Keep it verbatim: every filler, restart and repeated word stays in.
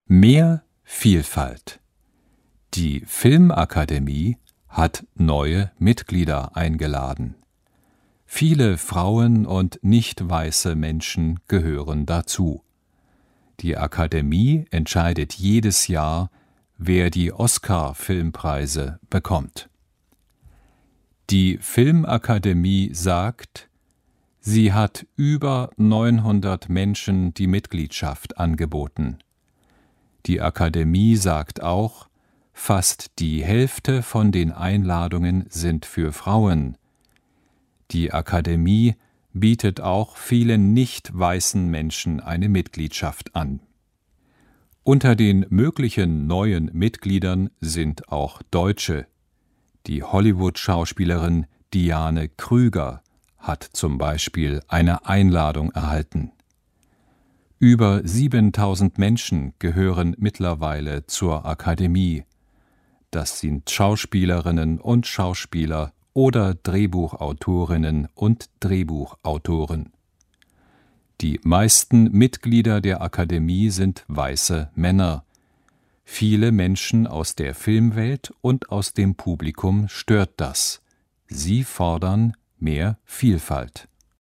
Mehr Vielfalt. Die Filmakademie hat neue Mitglieder eingeladen. Viele Frauen und nicht weiße Menschen gehören dazu. Die Akademie entscheidet jedes Jahr, wer die Oscar-Filmpreise bekommt. Die Filmakademie sagt, sie hat über neunhundert Menschen die Mitgliedschaft angeboten. Die Akademie sagt auch, fast die Hälfte von den Einladungen sind für Frauen. Die Akademie bietet auch vielen nicht weißen Menschen eine Mitgliedschaft an. Unter den möglichen neuen Mitgliedern sind auch Deutsche. Die Hollywood-Schauspielerin Diane Krüger hat zum Beispiel eine Einladung erhalten. Über siebentausend Menschen gehören mittlerweile zur Akademie. Das sind Schauspielerinnen und Schauspieler oder Drehbuchautorinnen und Drehbuchautoren. Die meisten Mitglieder der Akademie sind weiße Männer. Viele Menschen aus der Filmwelt und aus dem Publikum stört das. Sie fordern mehr Vielfalt.